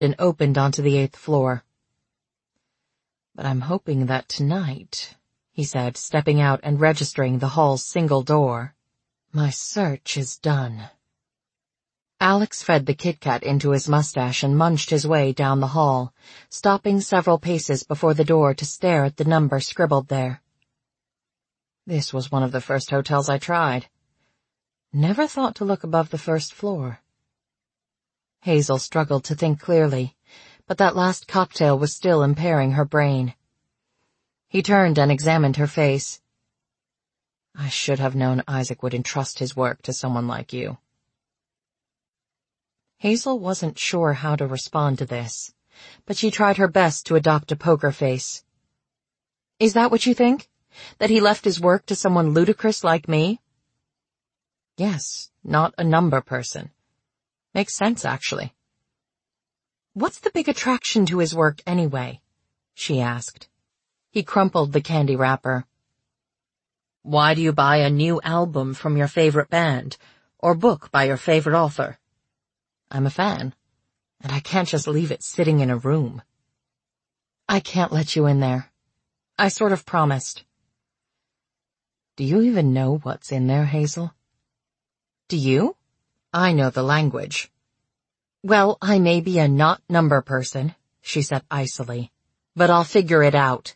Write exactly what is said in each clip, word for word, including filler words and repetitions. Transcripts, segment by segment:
and opened onto the eighth floor. "But I'm hoping that tonight," he said, stepping out and registering the hall's single door, "my search is done." Alex fed the Kit Kat into his mustache and munched his way down the hall, stopping several paces before the door to stare at the number scribbled there. "This was one of the first hotels I tried. Never thought to look above the first floor." Hazel struggled to think clearly, but that last cocktail was still impairing her brain. He turned and examined her face. "I should have known Isaac would entrust his work to someone like you." Hazel wasn't sure how to respond to this, but she tried her best to adopt a poker face. "Is that what you think? That he left his work to someone ludicrous like me?" "Yes, not a number person. Makes sense, actually." "What's the big attraction to his work, anyway?" she asked. He crumpled the candy wrapper. "Why do you buy a new album from your favorite band, or book by your favorite author? I'm a fan, and I can't just leave it sitting in a room." "I can't let you in there. I sort of promised." "Do you even know what's in there, Hazel?" "Do you? I know the language." "Well, I may be a not number person," she said icily, "but I'll figure it out."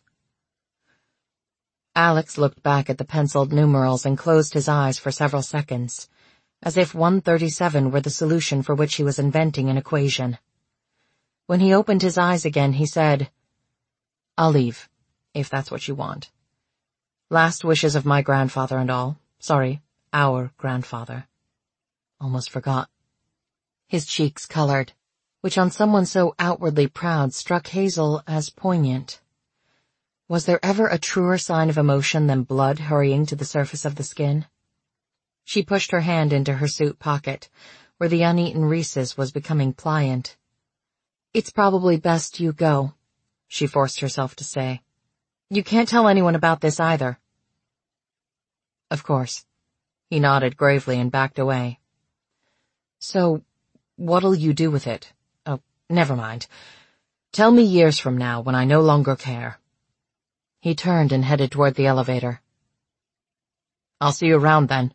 Alex looked back at the penciled numerals and closed his eyes for several seconds, as if one thirty-seven were the solution for which he was inventing an equation. When he opened his eyes again, he said, "I'll leave, if that's what you want. Last wishes of my grandfather and all. Sorry, our grandfather. Almost forgot." His cheeks colored, which on someone so outwardly proud struck Hazel as poignant. Was there ever a truer sign of emotion than blood hurrying to the surface of the skin? She pushed her hand into her suit pocket, where the uneaten Reese's was becoming pliant. "It's probably best you go," she forced herself to say. "You can't tell anyone about this either." "Of course." He nodded gravely and backed away. "So, what'll you do with it? Oh, never mind. Tell me years from now when I no longer care." He turned and headed toward the elevator. "I'll see you around then."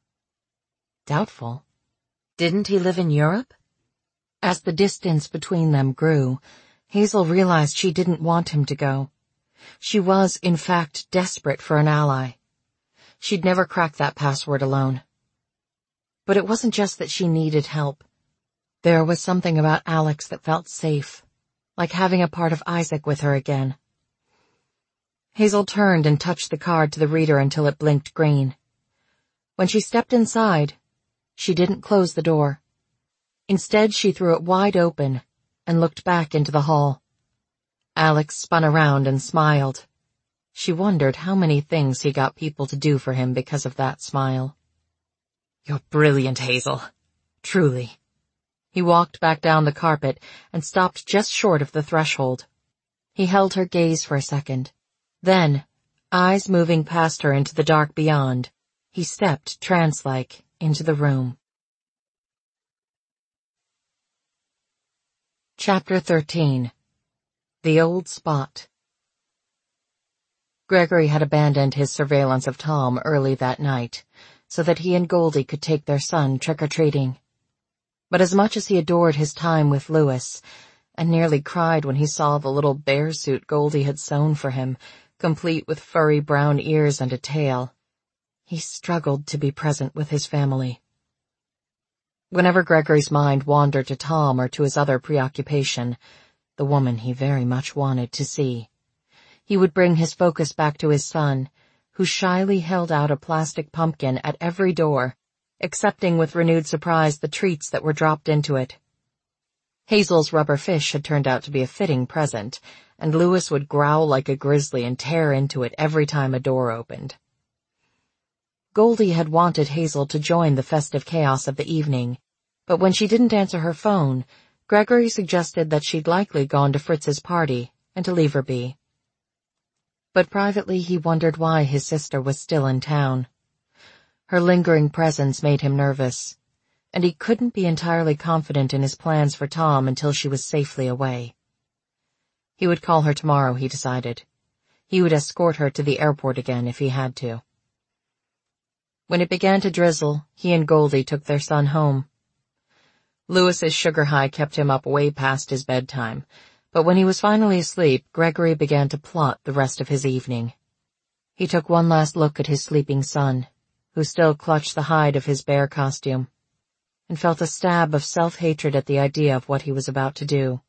Doubtful. Didn't he live in Europe? As the distance between them grew, Hazel realized she didn't want him to go. She was, in fact, desperate for an ally. She'd never crack that password alone. But it wasn't just that she needed help. There was something about Alex that felt safe, like having a part of Isaac with her again. Hazel turned and touched the card to the reader until it blinked green. When she stepped inside, she didn't close the door. Instead, she threw it wide open and looked back into the hall. Alex spun around and smiled. She wondered how many things he got people to do for him because of that smile. "You're brilliant, Hazel. Truly." He walked back down the carpet and stopped just short of the threshold. He held her gaze for a second. Then, eyes moving past her into the dark beyond, he stepped trance-like into the room. Chapter thirteen. The Old Spot. Gregory had abandoned his surveillance of Tom early that night, so that he and Goldie could take their son trick-or-treating. But as much as he adored his time with Louis, and nearly cried when he saw the little bear suit Goldie had sewn for him, complete with furry brown ears and a tail, he struggled to be present with his family. Whenever Gregory's mind wandered to Tom or to his other preoccupation, the woman he very much wanted to see, he would bring his focus back to his son, who shyly held out a plastic pumpkin at every door, accepting with renewed surprise the treats that were dropped into it. Hazel's rubber fish had turned out to be a fitting present, and Louis would growl like a grizzly and tear into it every time a door opened. Goldie had wanted Hazel to join the festive chaos of the evening, but when she didn't answer her phone, Gregory suggested that she'd likely gone to Fritz's party and to leave her be. But privately he wondered why his sister was still in town. Her lingering presence made him nervous, and he couldn't be entirely confident in his plans for Tom until she was safely away. He would call her tomorrow, he decided. He would escort her to the airport again if he had to. When it began to drizzle, he and Goldie took their son home. Lewis's sugar high kept him up way past his bedtime, but when he was finally asleep, Gregory began to plot the rest of his evening. He took one last look at his sleeping son, who still clutched the hide of his bear costume, and felt a stab of self-hatred at the idea of what he was about to do.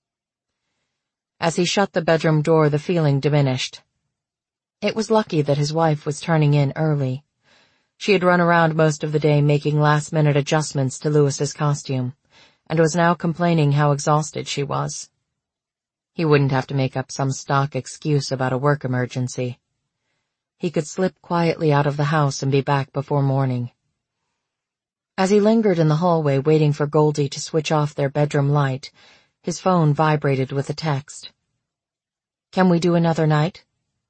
As he shut the bedroom door, the feeling diminished. It was lucky that his wife was turning in early. She had run around most of the day making last-minute adjustments to Lewis's costume, and was now complaining how exhausted she was. He wouldn't have to make up some stock excuse about a work emergency. He could slip quietly out of the house and be back before morning. As he lingered in the hallway waiting for Goldie to switch off their bedroom light, his phone vibrated with a text. "Can we do another night?"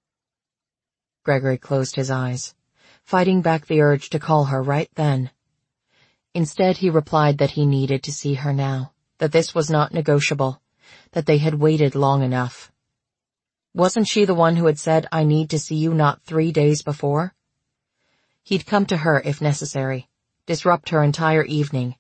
Gregory closed his eyes, fighting back the urge to call her right then. Instead, he replied that he needed to see her now, that this was not negotiable, that they had waited long enough. Wasn't she the one who had said, "I need to see you," not three days before? He'd come to her if necessary, disrupt her entire evening.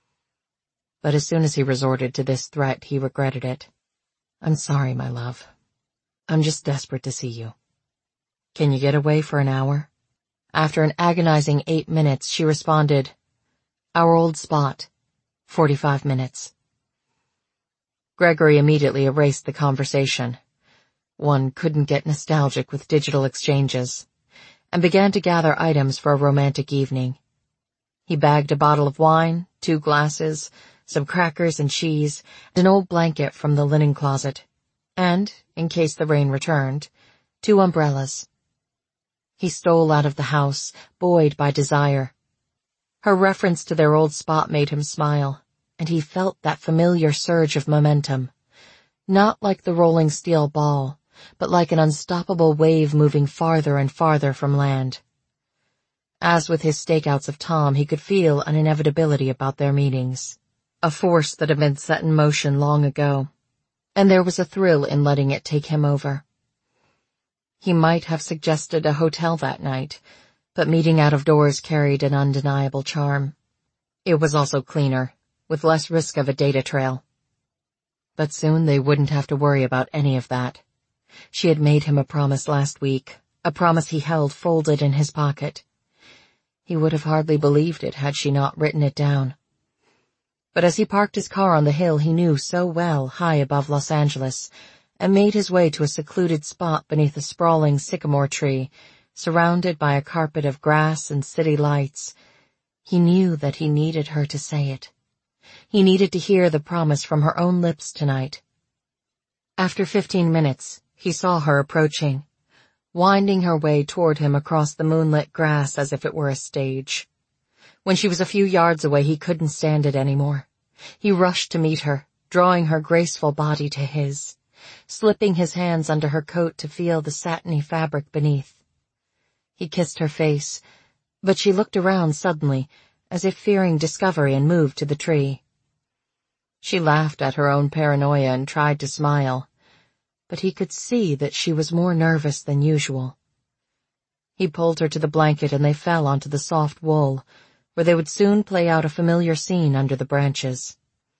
But as soon as he resorted to this threat, he regretted it. "I'm sorry, my love. I'm just desperate to see you. Can you get away for an hour?" After an agonizing eight minutes, she responded, "Our old spot. Forty-five minutes." Gregory immediately erased the conversation. One couldn't get nostalgic with digital exchanges, and began to gather items for a romantic evening. He bagged a bottle of wine, two glasses, some crackers and cheese, and an old blanket from the linen closet, and, in case the rain returned, two umbrellas. He stole out of the house, buoyed by desire. Her reference to their old spot made him smile, and he felt that familiar surge of momentum, not like the rolling steel ball, but like an unstoppable wave moving farther and farther from land. As with his stakeouts of Tom, he could feel an inevitability about their meetings, a force that had been set in motion long ago, and there was a thrill in letting it take him over. He might have suggested a hotel that night, but meeting out of doors carried an undeniable charm. It was also cleaner, with less risk of a data trail. But soon they wouldn't have to worry about any of that. She had made him a promise last week, a promise he held folded in his pocket. He would have hardly believed it had she not written it down. But as he parked his car on the hill he knew so well high above Los Angeles, and made his way to a secluded spot beneath a sprawling sycamore tree, surrounded by a carpet of grass and city lights, he knew that he needed her to say it. He needed to hear the promise from her own lips tonight. After fifteen minutes, he saw her approaching, winding her way toward him across the moonlit grass as if it were a stage. When she was a few yards away, he couldn't stand it anymore. He rushed to meet her, drawing her graceful body to his, slipping his hands under her coat to feel the satiny fabric beneath. He kissed her face, but she looked around suddenly, as if fearing discovery, and moved to the tree. She laughed at her own paranoia and tried to smile, but he could see that she was more nervous than usual. He pulled her to the blanket and they fell onto the soft wool, where they would soon play out a familiar scene under the branches.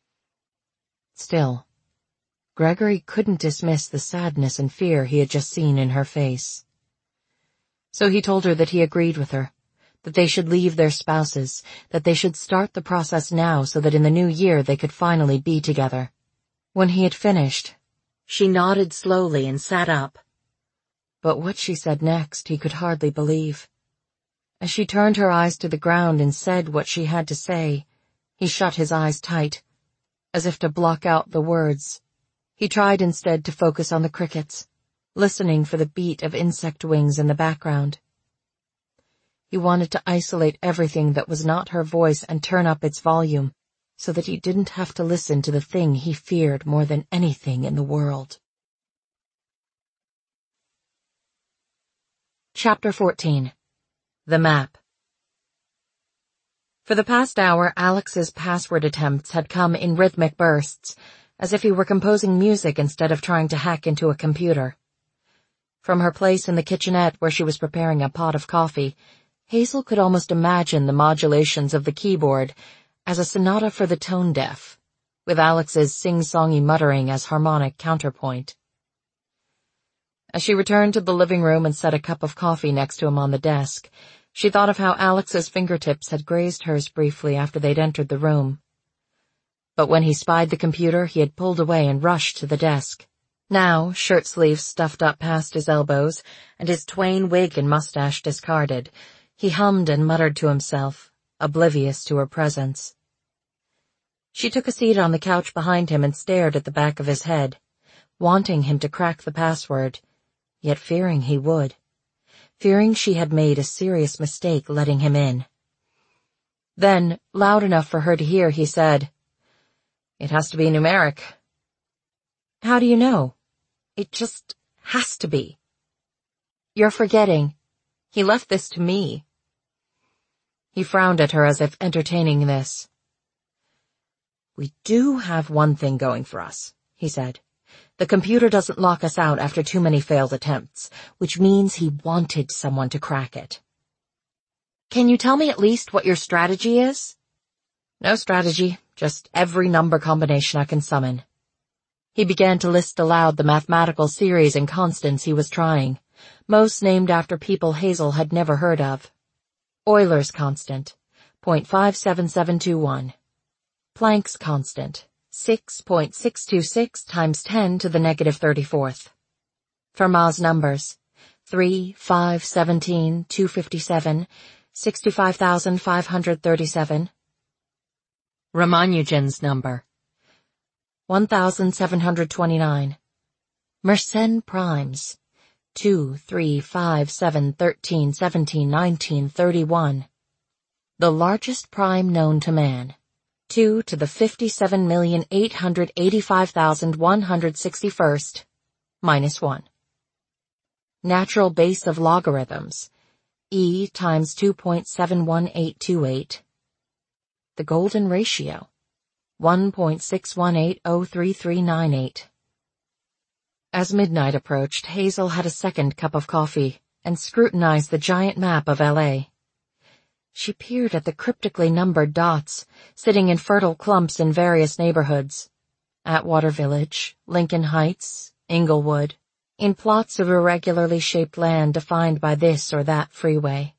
Still, Gregory couldn't dismiss the sadness and fear he had just seen in her face. So he told her that he agreed with her, that they should leave their spouses, that they should start the process now so that in the new year they could finally be together. When he had finished, she nodded slowly and sat up. But what she said next he could hardly believe. As she turned her eyes to the ground and said what she had to say, he shut his eyes tight, as if to block out the words. He tried instead to focus on the crickets, listening for the beat of insect wings in the background. He wanted to isolate everything that was not her voice and turn up its volume, so that he didn't have to listen to the thing he feared more than anything in the world. Chapter fourteen. The Map. For the past hour, Alex's password attempts had come in rhythmic bursts, as if he were composing music instead of trying to hack into a computer. From her place in the kitchenette where she was preparing a pot of coffee, Hazel could almost imagine the modulations of the keyboard as a sonata for the tone-deaf, with Alex's sing-songy muttering as harmonic counterpoint. As she returned to the living room and set a cup of coffee next to him on the desk, she thought of how Alex's fingertips had grazed hers briefly after they'd entered the room. But when he spied the computer, he had pulled away and rushed to the desk. Now, shirt sleeves stuffed up past his elbows and his Twain wig and mustache discarded, he hummed and muttered to himself, oblivious to her presence. She took a seat on the couch behind him and stared at the back of his head, wanting him to crack the password, yet fearing he would. Fearing she had made a serious mistake letting him in. Then, loud enough for her to hear, he said, "It has to be numeric." "How do you know?" "It just has to be." "You're forgetting. He left this to me." He frowned at her as if entertaining this. "We do have one thing going for us," he said. "The computer doesn't lock us out after too many failed attempts, which means he wanted someone to crack it." "Can you tell me at least what your strategy is?" "No strategy, just every number combination I can summon." He began to list aloud the mathematical series and constants he was trying, most named after people Hazel had never heard of. Euler's constant, zero point five seven seven two one. Planck's constant, six point six two six times ten to the negative thirty-fourth. Fermat's numbers, three, five, seventeen, two fifty-seven, sixty-five thousand five hundred thirty-seven. Ramanujan's number, one thousand seven hundred twenty-nine. Mersenne primes, two, three, five, seven, thirteen, seventeen, nineteen, thirty-one. The largest prime known to man, two to the fifty-seven million eight hundred eighty-five thousand one hundred sixty-first, minus one. Natural base of logarithms, e times two point seven one eight two eight. The golden ratio, one point six one eight zero three three nine eight. As midnight approached, Hazel had a second cup of coffee and scrutinized the giant map of L A. She peered at the cryptically numbered dots, sitting in fertile clumps in various neighborhoods. Atwater Village, Lincoln Heights, Inglewood, in plots of irregularly shaped land defined by this or that freeway.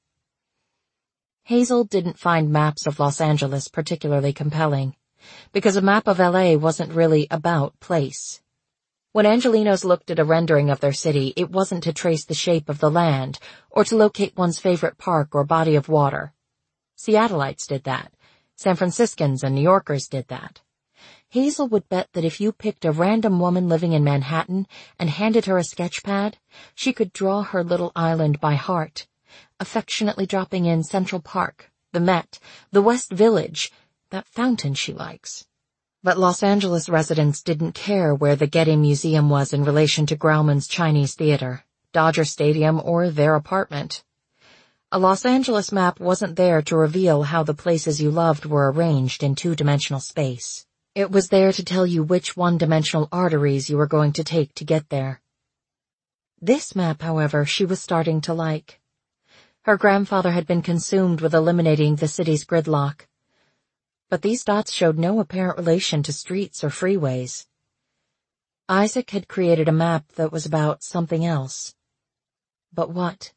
Hazel didn't find maps of Los Angeles particularly compelling, because a map of L A wasn't really about place. When Angelinos looked at a rendering of their city, it wasn't to trace the shape of the land or to locate one's favorite park or body of water. Seattleites did that. San Franciscans and New Yorkers did that. Hazel would bet that if you picked a random woman living in Manhattan and handed her a sketch pad, she could draw her little island by heart, affectionately dropping in Central Park, the Met, the West Village, that fountain she likes. But Los Angeles residents didn't care where the Getty Museum was in relation to Grauman's Chinese Theater, Dodger Stadium, or their apartment. A Los Angeles map wasn't there to reveal how the places you loved were arranged in two-dimensional space. It was there to tell you which one-dimensional arteries you were going to take to get there. This map, however, she was starting to like. Her grandfather had been consumed with eliminating the city's gridlock. But these dots showed no apparent relation to streets or freeways. Isaac had created a map that was about something else. But what?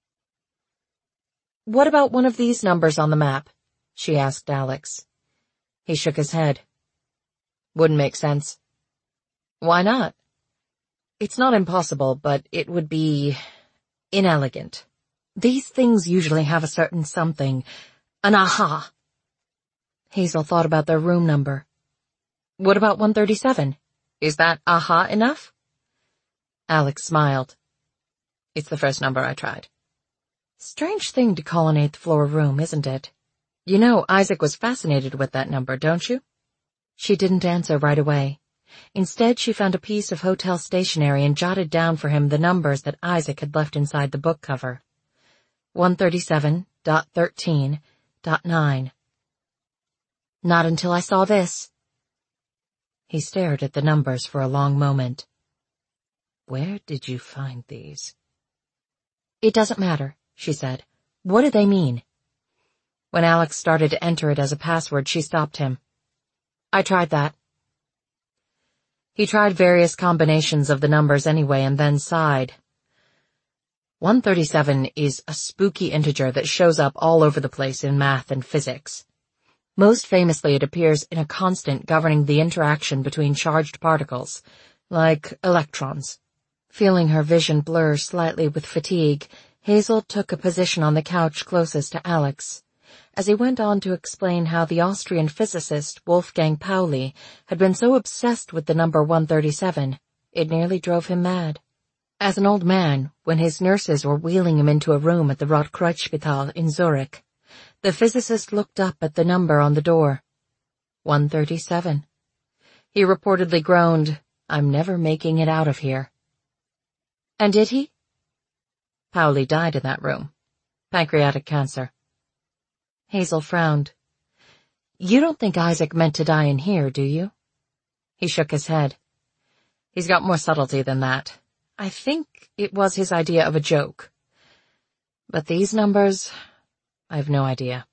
"What about one of these numbers on the map?" she asked Alex. He shook his head. "Wouldn't make sense." "Why not?" "It's not impossible, but it would be inelegant. These things usually have a certain something, an aha." Hazel thought about their room number. "What about one thirty-seven? Is that aha enough?" Alex smiled. "It's the first number I tried." "Strange thing to call an eighth floor room, isn't it? You know Isaac was fascinated with that number, don't you?" She didn't answer right away. Instead, she found a piece of hotel stationery and jotted down for him the numbers that Isaac had left inside the book cover. one thirty-seven dot thirteen dot nine. Not until I saw this. He stared at the numbers for a long moment. Where did you find these? It doesn't matter, she said. What do they mean? When Alex started to enter it as a password, she stopped him. I tried that. He tried various combinations of the numbers anyway and then sighed. one thirty-seven is a spooky integer that shows up all over the place in math and physics. Most famously, it appears in a constant governing the interaction between charged particles, like electrons. Feeling her vision blur slightly with fatigue, Hazel took a position on the couch closest to Alex, as he went on to explain how the Austrian physicist Wolfgang Pauli had been so obsessed with the number one thirty-seven, it nearly drove him mad. As an old man, when his nurses were wheeling him into a room at the Rotkreuzspital in Zurich, the physicist looked up at the number on the door. one thirty-seven. He reportedly groaned, I'm never making it out of here. And did he? Pauli died in that room. Pancreatic cancer. Hazel frowned. You don't think Isaac meant to die in here, do you? He shook his head. He's got more subtlety than that. I think it was his idea of a joke. But these numbers, I have no idea.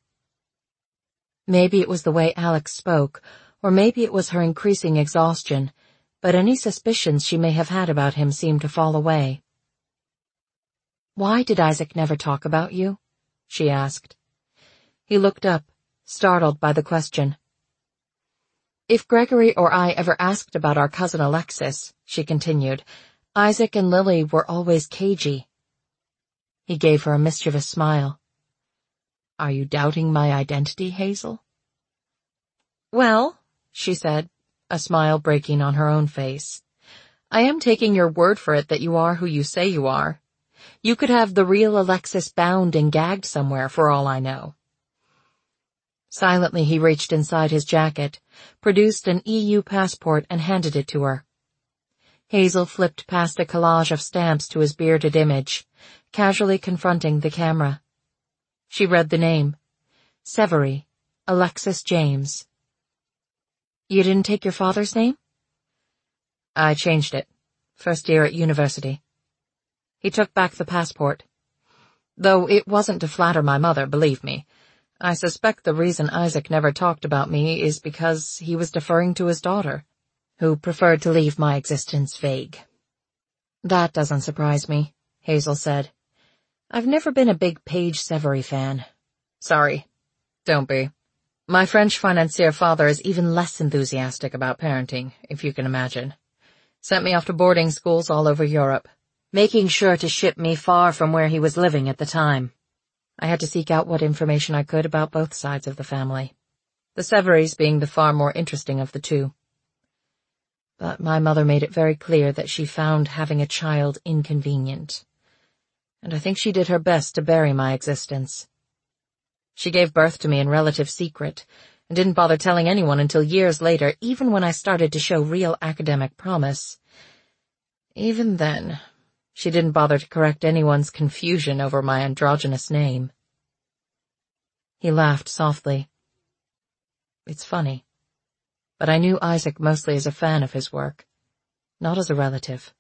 Maybe it was the way Alex spoke, or maybe it was her increasing exhaustion, but any suspicions she may have had about him seemed to fall away. Why did Isaac never talk about you? She asked. He looked up, startled by the question. If Gregory or I ever asked about our cousin Alexis, she continued, Isaac and Lily were always cagey. He gave her a mischievous smile. Are you doubting my identity, Hazel? Well, she said, a smile breaking on her own face, I am taking your word for it that you are who you say you are. You could have the real Alexis bound and gagged somewhere for all I know. Silently he reached inside his jacket, produced an E U passport and handed it to her. Hazel flipped past a collage of stamps to his bearded image, casually confronting the camera. She read the name. Severy, Alexis James. You didn't take your father's name? I changed it. First year at university. He took back the passport. Though it wasn't to flatter my mother, believe me. I suspect the reason Isaac never talked about me is because he was deferring to his daughter, who preferred to leave my existence vague. That doesn't surprise me, Hazel said. I've never been a big Paige Severy fan. Sorry. Don't be. My French financier father is even less enthusiastic about parenting, if you can imagine. Sent me off to boarding schools all over Europe, making sure to ship me far from where he was living at the time. I had to seek out what information I could about both sides of the family, the Severys being the far more interesting of the two. But my mother made it very clear that she found having a child inconvenient, and I think she did her best to bury my existence. She gave birth to me in relative secret, and didn't bother telling anyone until years later, even when I started to show real academic promise. Even then, she didn't bother to correct anyone's confusion over my androgynous name. He laughed softly. It's funny, but I knew Isaac mostly as a fan of his work, not as a relative.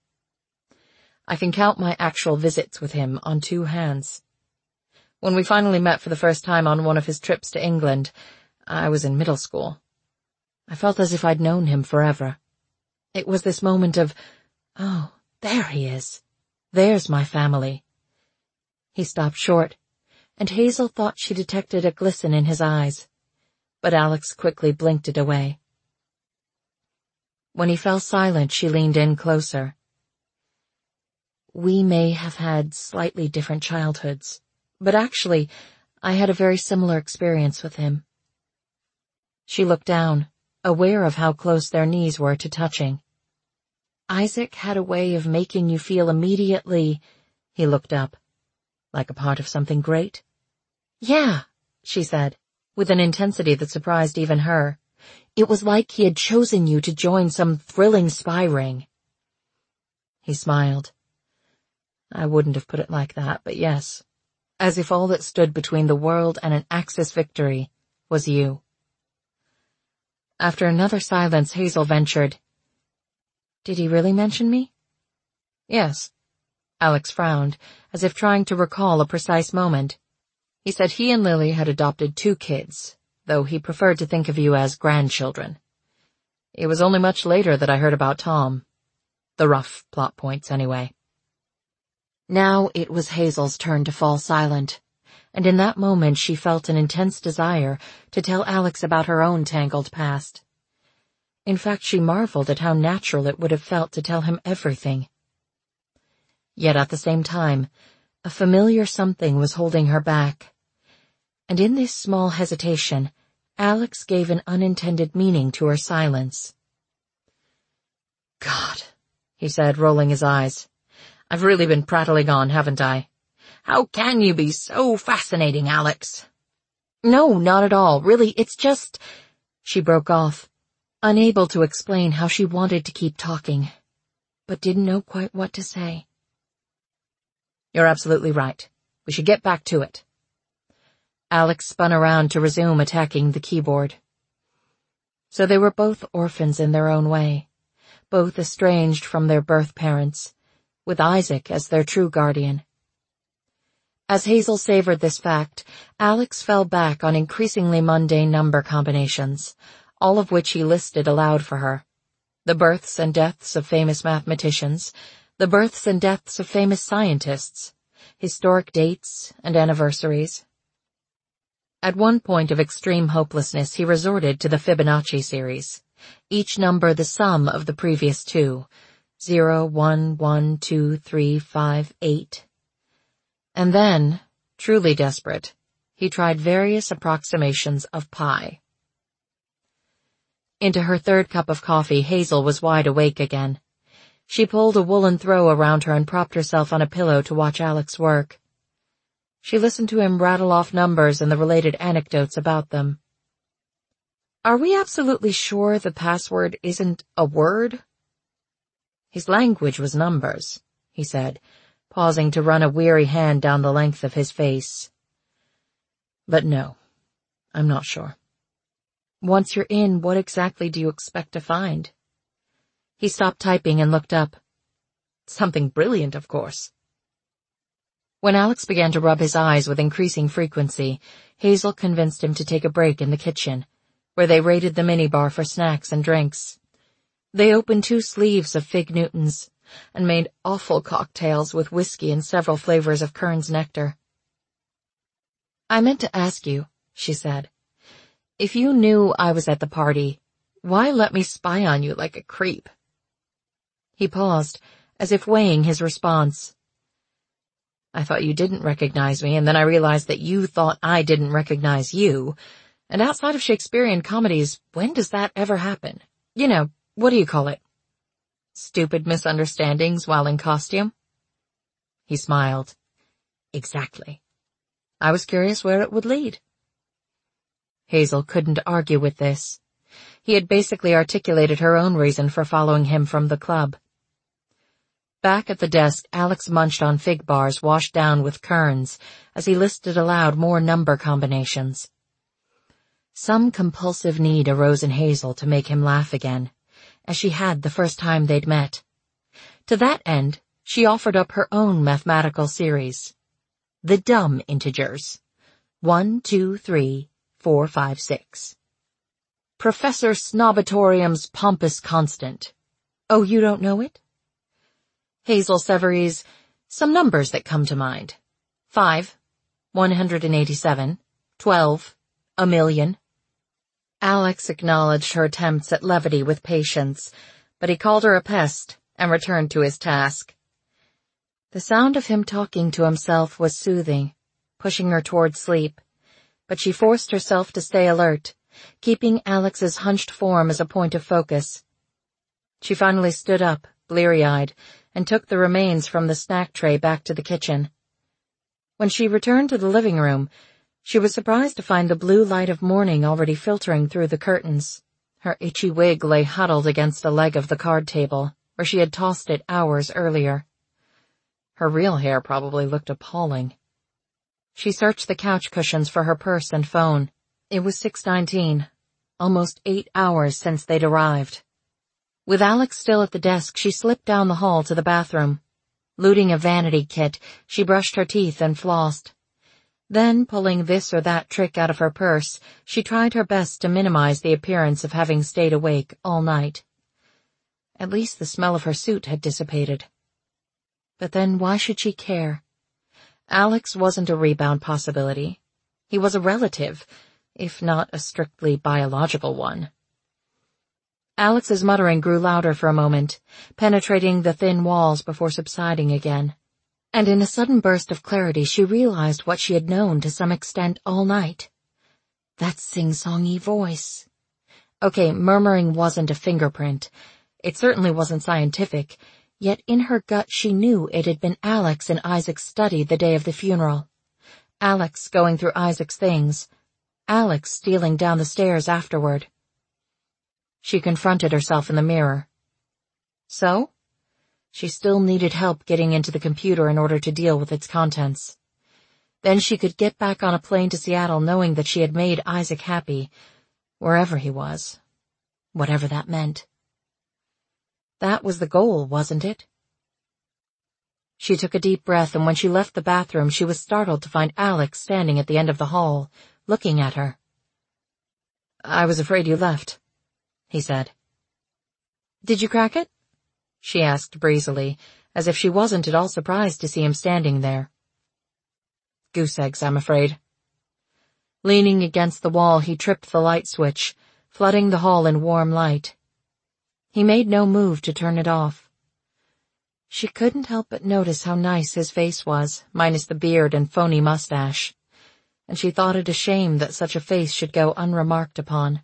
I can count my actual visits with him on two hands. When we finally met for the first time on one of his trips to England, I was in middle school. I felt as if I'd known him forever. It was this moment of, oh, there he is. There's my family. He stopped short, and Hazel thought she detected a glisten in his eyes, but Alex quickly blinked it away. When he fell silent, she leaned in closer. We may have had slightly different childhoods, but actually, I had a very similar experience with him. She looked down, aware of how close their knees were to touching. Isaac had a way of making you feel immediately, he looked up, like a part of something great. Yeah, she said, with an intensity that surprised even her. It was like he had chosen you to join some thrilling spy ring. He smiled. I wouldn't have put it like that, but yes, as if all that stood between the world and an Axis victory was you. After another silence, Hazel ventured, "Did he really mention me?" "Yes." Alex frowned, as if trying to recall a precise moment. "He said he and Lily had adopted two kids, though he preferred to think of you as grandchildren. It was only much later that I heard about Tom. The rough plot points, anyway." Now it was Hazel's turn to fall silent, and in that moment she felt an intense desire to tell Alex about her own tangled past. In fact, she marveled at how natural it would have felt to tell him everything. Yet at the same time, a familiar something was holding her back. And in this small hesitation, Alex gave an unintended meaning to her silence. "God," he said, rolling his eyes. "I've really been prattling on, haven't I? How can you be so fascinating, Alex?" "No, not at all. Really, it's just—" She broke off, unable to explain how she wanted to keep talking, but didn't know quite what to say. "You're absolutely right. We should get back to it." Alex spun around to resume attacking the keyboard. So they were both orphans in their own way, both estranged from their birth parents, with Isaac as their true guardian. As Hazel savored this fact, Alex fell back on increasingly mundane number combinations, all of which he listed aloud for her. The births and deaths of famous mathematicians, the births and deaths of famous scientists, historic dates and anniversaries. At one point of extreme hopelessness, he resorted to the Fibonacci series, each number the sum of the previous two, zero, one, one, two, three, five, eight. And then, truly desperate, he tried various approximations of pi. Into her third cup of coffee, Hazel was wide awake again. She pulled a woolen throw around her and propped herself on a pillow to watch Alex work. She listened to him rattle off numbers and the related anecdotes about them. "Are we absolutely sure the password isn't a word?" "His language was numbers," he said, pausing to run a weary hand down the length of his face. "But no, I'm not sure." "Once you're in, what exactly do you expect to find?" He stopped typing and looked up. "Something brilliant, of course." When Alex began to rub his eyes with increasing frequency, Hazel convinced him to take a break in the kitchen, where they raided the minibar for snacks and drinks. They opened two sleeves of Fig Newtons and made awful cocktails with whiskey and several flavors of Kern's nectar. "I meant to ask you," she said, "if you knew I was at the party, why let me spy on you like a creep?" He paused, as if weighing his response. "I thought you didn't recognize me, and then I realized that you thought I didn't recognize you. And outside of Shakespearean comedies, when does that ever happen? You know, what do you call it? Stupid misunderstandings while in costume?" He smiled. "Exactly. I was curious where it would lead." Hazel couldn't argue with this. He had basically articulated her own reason for following him from the club. Back at the desk, Alex munched on fig bars washed down with Kern's as he listed aloud more number combinations. Some compulsive need arose in Hazel to make him laugh again, as she had the first time they'd met. To that end, she offered up her own mathematical series. The dumb integers. One, two, three, four, five, six. Professor Snobatorium's pompous constant. Oh, you don't know it? Hazel Severy's some numbers that come to mind. Five, one hundred eighty-seven, twelve, a million. Alex acknowledged her attempts at levity with patience, but he called her a pest and returned to his task. The sound of him talking to himself was soothing, pushing her toward sleep, but she forced herself to stay alert, keeping Alex's hunched form as a point of focus. She finally stood up, bleary-eyed, and took the remains from the snack tray back to the kitchen. When she returned to the living room, she was surprised to find the blue light of morning already filtering through the curtains. Her itchy wig lay huddled against a leg of the card table, where she had tossed it hours earlier. Her real hair probably looked appalling. She searched the couch cushions for her purse and phone. It was six nineteen. almost eight hours since they'd arrived. With Alex still at the desk, she slipped down the hall to the bathroom. Looting a vanity kit, she brushed her teeth and flossed. Then, pulling this or that trick out of her purse, she tried her best to minimize the appearance of having stayed awake all night. At least the smell of her suit had dissipated. But then why should she care? Alex wasn't a rebound possibility. He was a relative, if not a strictly biological one. Alex's muttering grew louder for a moment, penetrating the thin walls before subsiding again. And in a sudden burst of clarity she realized what she had known to some extent all night. That sing-songy voice. Okay, murmuring wasn't a fingerprint. It certainly wasn't scientific, yet in her gut she knew it had been Alex in Isaac's study the day of the funeral. Alex going through Isaac's things. Alex stealing down the stairs afterward. She confronted herself in the mirror. So? She still needed help getting into the computer in order to deal with its contents. Then she could get back on a plane to Seattle knowing that she had made Isaac happy, wherever he was, whatever that meant. That was the goal, wasn't it? She took a deep breath, and when she left the bathroom she was startled to find Alex standing at the end of the hall, looking at her. "I was afraid you left," he said. "Did you crack it?" she asked breezily, as if she wasn't at all surprised to see him standing there. "Goose eggs, I'm afraid." Leaning against the wall, he tripped the light switch, flooding the hall in warm light. He made no move to turn it off. She couldn't help but notice how nice his face was, minus the beard and phony mustache, and she thought it a shame that such a face should go unremarked upon.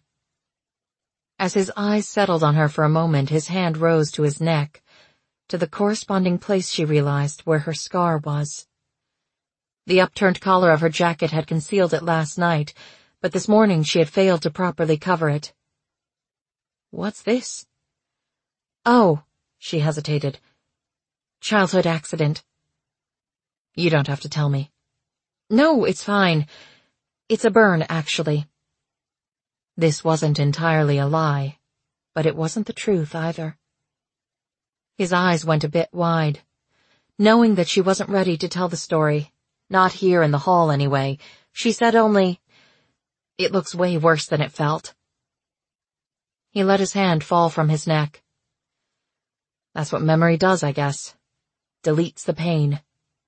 As his eyes settled on her for a moment, his hand rose to his neck, to the corresponding place she realized where her scar was. The upturned collar of her jacket had concealed it last night, but this morning she had failed to properly cover it. "What's this?" "Oh," she hesitated. "Childhood accident." "You don't have to tell me." "No, it's fine. It's a burn, actually." This wasn't entirely a lie, but it wasn't the truth either. His eyes went a bit wide. Knowing that she wasn't ready to tell the story, not here in the hall anyway, she said only, "It looks way worse than it felt." He let his hand fall from his neck. "That's what memory does, I guess. Deletes the pain."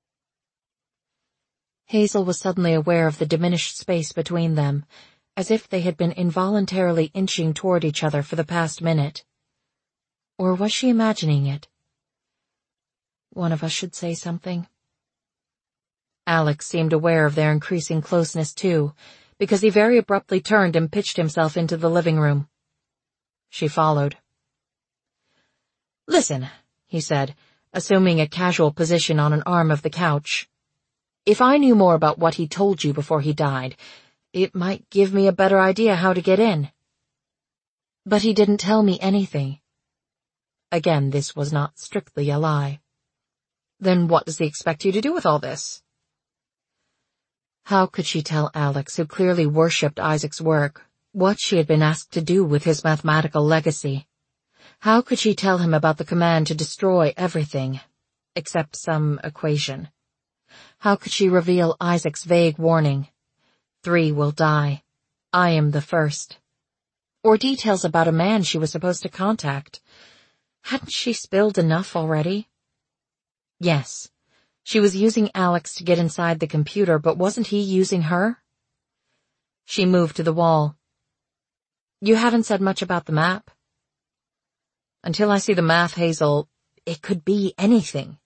Hazel was suddenly aware of the diminished space between them, as if they had been involuntarily inching toward each other for the past minute. Or was she imagining it? "One of us should say something." Alex seemed aware of their increasing closeness too, because he very abruptly turned and pitched himself into the living room. She followed. "Listen," he said, assuming a casual position on an arm of the couch. "If I knew more about what he told you before he died, it might give me a better idea how to get in." "But he didn't tell me anything." Again, this was not strictly a lie. "Then what does he expect you to do with all this?" How could she tell Alex, who clearly worshipped Isaac's work, what she had been asked to do with his mathematical legacy? How could she tell him about the command to destroy everything, except some equation? How could she reveal Isaac's vague warning, "Three will die. I am the first"? Or details about a man she was supposed to contact. Hadn't she spilled enough already? Yes, she was using Alex to get inside the computer, but wasn't he using her? She moved to the wall. "You haven't said much about the map?" "Until I see the math, Hazel, it could be anything."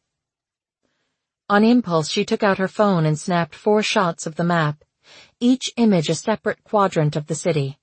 On impulse, she took out her phone and snapped four shots of the map, each image a separate quadrant of the city.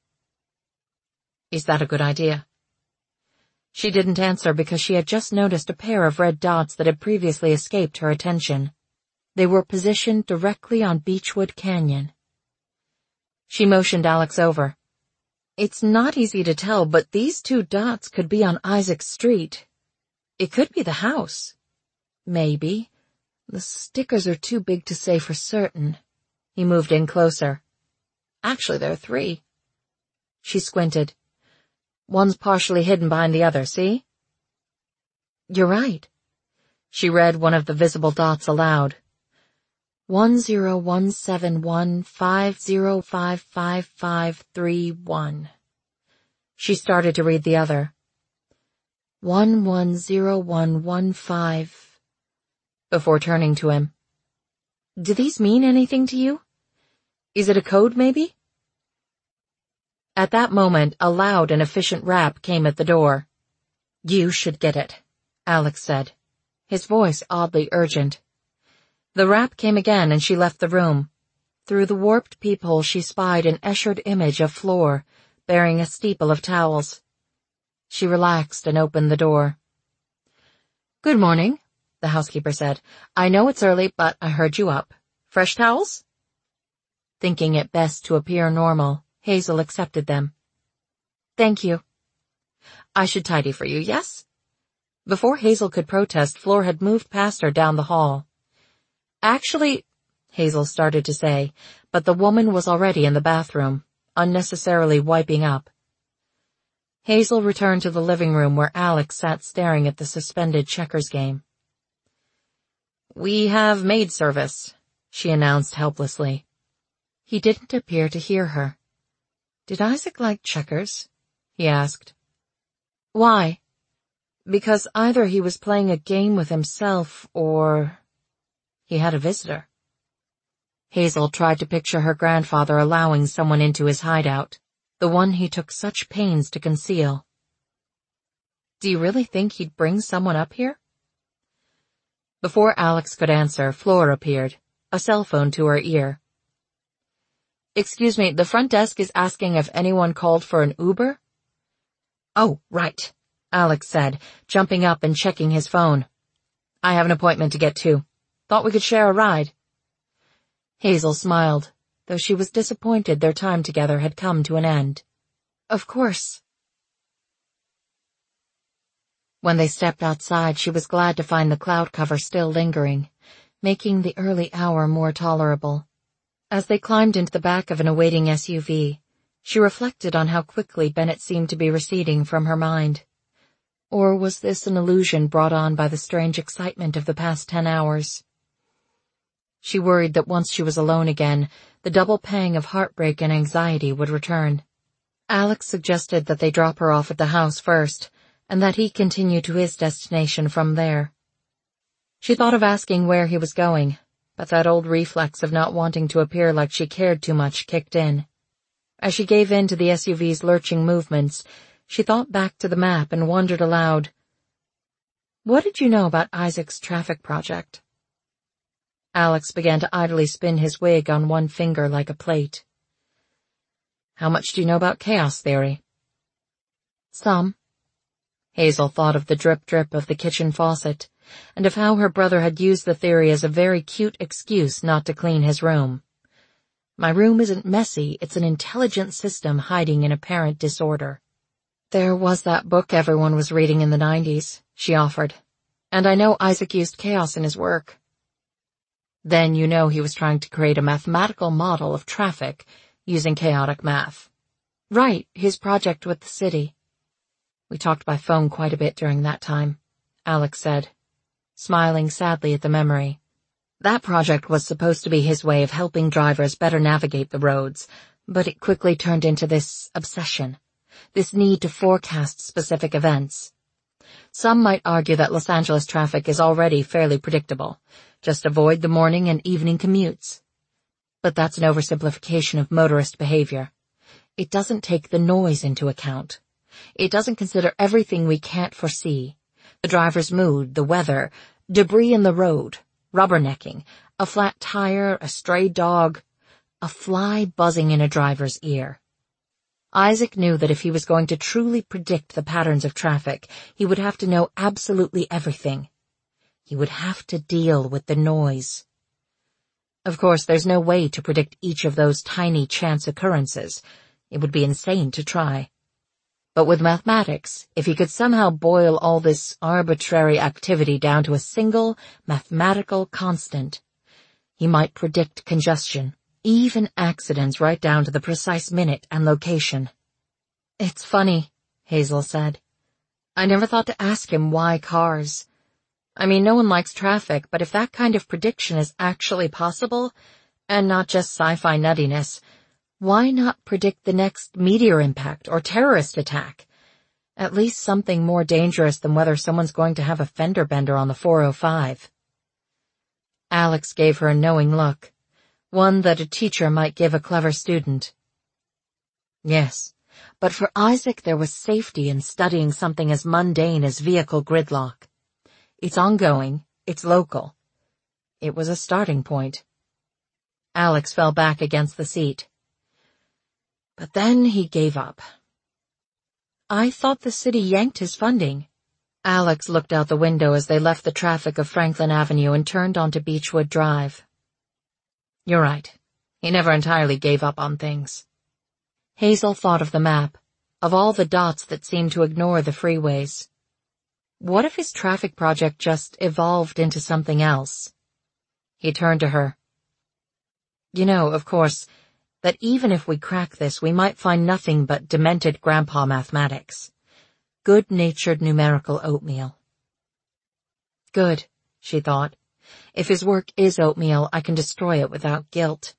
"Is that a good idea?" She didn't answer because she had just noticed a pair of red dots that had previously escaped her attention. They were positioned directly on Beechwood Canyon. She motioned Alex over. "It's not easy to tell, but these two dots could be on Isaac Street. It could be the house. Maybe. The stickers are too big to say for certain." He moved in closer. "Actually, there are three." She squinted. One's partially hidden behind the other, see? You're right. She read one of the visible dots aloud. One zero one seven one five zero five five five three one. She started to read the other. One one zero one one five. Before turning to him. Do these mean anything to you? Is it a code, maybe? At that moment, a loud and efficient rap came at the door. You should get it, Alex said, his voice oddly urgent. The rap came again and she left the room. Through the warped peephole she spied an essured image of Fleur, bearing a steeple of towels. She relaxed and opened the door. Good morning, the housekeeper said. I know it's early, but I heard you up. Fresh towels? Thinking it best to appear normal, Hazel accepted them. Thank you. I should tidy for you, yes? Before Hazel could protest, Fleur had moved past her down the hall. Actually, Hazel started to say, but the woman was already in the bathroom, unnecessarily wiping up. Hazel returned to the living room where Alex sat staring at the suspended checkers game. We have maid service, she announced helplessly. He didn't appear to hear her. Did Isaac like checkers? He asked. Why? Because either he was playing a game with himself or he had a visitor. Hazel tried to picture her grandfather allowing someone into his hideout, the one he took such pains to conceal. Do you really think he'd bring someone up here? Before Alex could answer, Fleur appeared, a cell phone to her ear. Excuse me, the front desk is asking if anyone called for an Uber? Oh, right, Alex said, jumping up and checking his phone. I have an appointment to get to. Thought we could share a ride. Hazel smiled, though she was disappointed their time together had come to an end. Of course. When they stepped outside, she was glad to find the cloud cover still lingering, making the early hour more tolerable. As they climbed into the back of an awaiting S U V, she reflected on how quickly Bennett seemed to be receding from her mind. Or was this an illusion brought on by the strange excitement of the past ten hours? She worried that once she was alone again, the double pang of heartbreak and anxiety would return. Alex suggested that they drop her off at the house first, and that he continue to his destination from there. She thought of asking where he was going, but that old reflex of not wanting to appear like she cared too much kicked in. As she gave in to the S U V's lurching movements, she thought back to the map and wondered aloud, what did you know about Isaac's traffic project? Alex began to idly spin his wig on one finger like a plate. How much do you know about chaos theory? Some. Hazel thought of the drip-drip of the kitchen faucet, and of how her brother had used the theory as a very cute excuse not to clean his room. My room isn't messy, it's an intelligent system hiding in apparent disorder. There was that book everyone was reading in the nineties, she offered, and I know Isaac used chaos in his work. Then you know he was trying to create a mathematical model of traffic using chaotic math. Right, his project with the city. We talked by phone quite a bit during that time, Alex said, smiling sadly at the memory. That project was supposed to be his way of helping drivers better navigate the roads, but it quickly turned into this obsession, this need to forecast specific events. Some might argue that Los Angeles traffic is already fairly predictable. Just avoid the morning and evening commutes. But that's an oversimplification of motorist behavior. It doesn't take the noise into account. It doesn't consider everything we can't foresee. The driver's mood, the weather, debris in the road, rubbernecking, a flat tire, a stray dog, a fly buzzing in a driver's ear. Isaac knew that if he was going to truly predict the patterns of traffic, he would have to know absolutely everything. He would have to deal with the noise. Of course, there's no way to predict each of those tiny chance occurrences. It would be insane to try. But with mathematics, if he could somehow boil all this arbitrary activity down to a single mathematical constant, he might predict congestion, even accidents right down to the precise minute and location. It's funny, Hazel said. I never thought to ask him why cars. I mean, no one likes traffic, but if that kind of prediction is actually possible, and not just sci-fi nuttiness, why not predict the next meteor impact or terrorist attack? At least something more dangerous than whether someone's going to have a fender bender on the four oh five. Alex gave her a knowing look, one that a teacher might give a clever student. Yes, but for Isaac there was safety in studying something as mundane as vehicle gridlock. It's ongoing, it's local. It was a starting point. Alex fell back against the seat. But then he gave up. I thought the city yanked his funding. Alex looked out the window as they left the traffic of Franklin Avenue and turned onto Beechwood Drive. You're right. He never entirely gave up on things. Hazel thought of the map, of all the dots that seemed to ignore the freeways. What if his traffic project just evolved into something else? He turned to her. You know, of course, that even if we crack this, we might find nothing but demented grandpa mathematics. Good-natured numerical oatmeal. Good, she thought. If his work is oatmeal, I can destroy it without guilt.